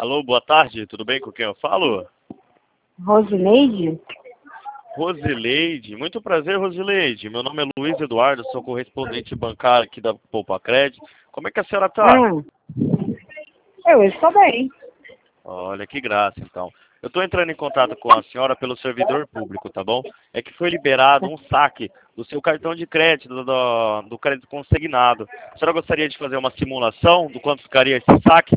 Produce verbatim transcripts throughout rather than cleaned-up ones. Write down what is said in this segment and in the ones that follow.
Alô, boa tarde, tudo bem com quem eu falo? Rosileide? Rosileide, muito prazer, Rosileide. Meu nome é Luiz Eduardo, sou correspondente bancário aqui da Poupa Crédito. Como é que a senhora tá? Ah, eu estou bem. Olha, que graça, então. Eu estou entrando em contato com a senhora pelo servidor público, tá bom? É que foi liberado um saque do seu cartão de crédito, do, do crédito consignado. A senhora gostaria de fazer uma simulação do quanto ficaria esse saque?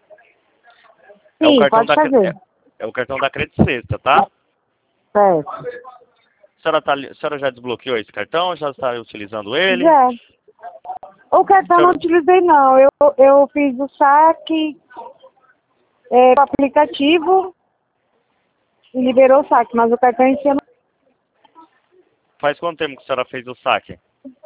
É o Sim, cartão pode da, é, fazer. é o cartão da Credit Sexta, tá? Certo. A senhora, tá, a senhora já desbloqueou esse cartão? Já está utilizando ele? Já. O A cartão não senhora utilizei, não. Eu, eu fiz o saque é, com o aplicativo e liberou o saque, mas o cartão em si eu não... faz quanto tempo que a senhora fez o saque?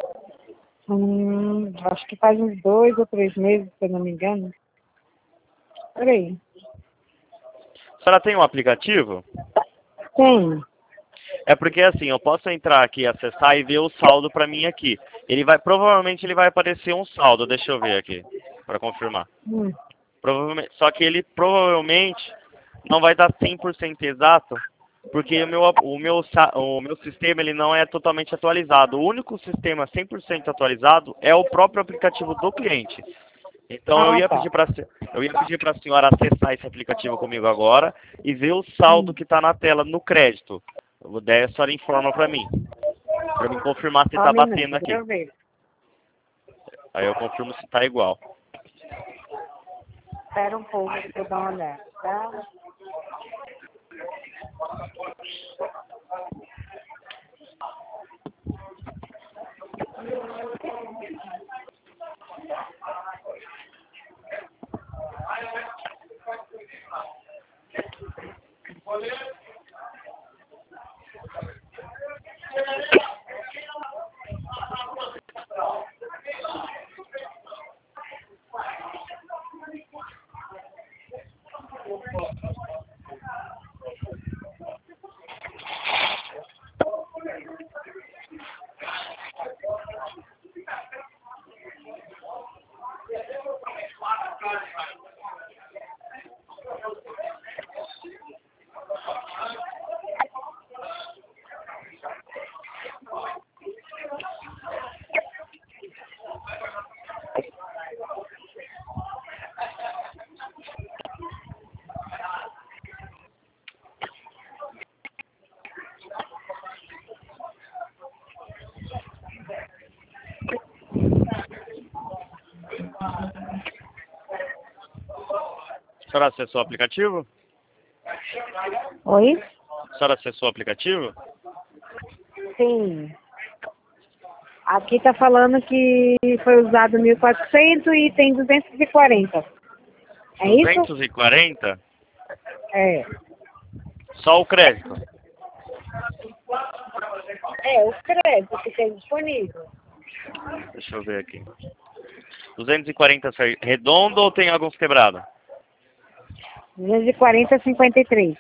Hum, acho que faz uns dois ou três meses, se eu não me engano. Peraí. A senhora tem um aplicativo? Tem. É porque assim, eu posso entrar aqui, acessar e ver o saldo para mim aqui. Ele vai, provavelmente ele vai aparecer um saldo, deixa eu ver aqui, para confirmar. Hum. Provavelmente, só que ele provavelmente não vai dar cem por cento exato, porque o meu, o meu, sa- o meu sistema ele não é totalmente atualizado. O único sistema cem por cento atualizado é o próprio aplicativo do cliente. Então eu Ah, ia tá. pedir para eu ia pedir para a senhora acessar esse aplicativo comigo agora e ver o saldo Hum. que está na tela no crédito. Daí a senhora informa para mim, para mim confirmar se Só um está minuto, batendo deixa aqui. eu ver. Aí eu confirmo se está igual. Espera um pouco para eu dar uma olhada, tá? A senhora acessou o aplicativo? Oi? A senhora acessou o aplicativo? Sim. Aqui tá falando que foi usado mil e quatrocentos e tem duzentos e quarenta. É isso? duzentos e quarenta? É. Só o crédito. É, o crédito que tem disponível. Deixa eu ver aqui. duzentos e quarenta cer- redondo ou tem alguns quebrados? duzentos e quarenta, cinquenta e três.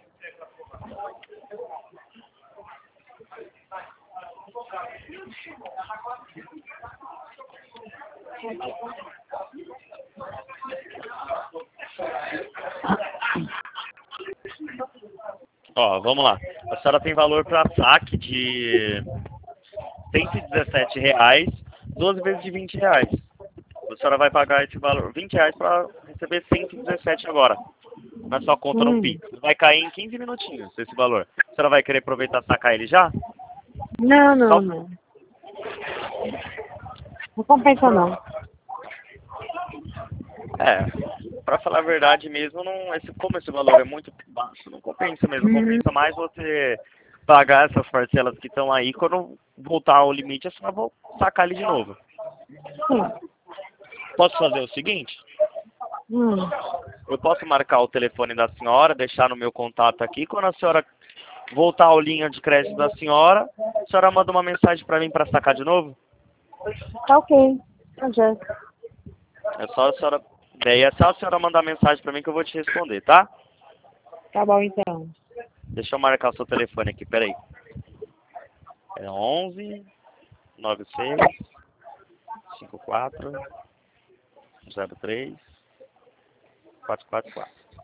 Ó, vamos lá. A senhora tem valor para saque de cento e dezessete reais, doze vezes de vinte reais. A senhora vai pagar esse valor, vinte reais para receber cento e dezessete agora. Na sua conta no Hum. Pix. Vai cair em quinze minutinhos esse valor. A senhora vai querer aproveitar e sacar ele já? Não, não, Só, não. Não compensa não. é, para falar a verdade mesmo, não, esse, como esse valor é muito baixo, não compensa mesmo. Uhum. Compensa mais você pagar essas parcelas que estão aí. Quando voltar ao limite, a senhora vai sacar ele de novo. Sim. Posso fazer o seguinte? Hum. Eu posso marcar o telefone da senhora, deixar no meu contato aqui. Quando a senhora voltar ao linha de crédito da senhora, a senhora manda uma mensagem para mim para sacar de novo? Tá ok. Tá já. É só a senhora... Daí é só a senhora mandar mensagem para mim que eu vou te responder, tá? Tá bom então. Deixa eu marcar o seu telefone aqui, peraí. É onze, noventa e seis, cinquenta e quatro, zero três, quatrocentos e quarenta e quatro.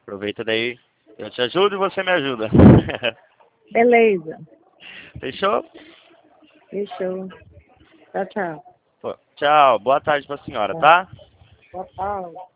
Aproveita daí. Eu te ajudo e você me ajuda. Beleza. Fechou? Fechou. Tchau, tchau. Pô, tchau. Boa tarde pra senhora, tá? Boa tarde.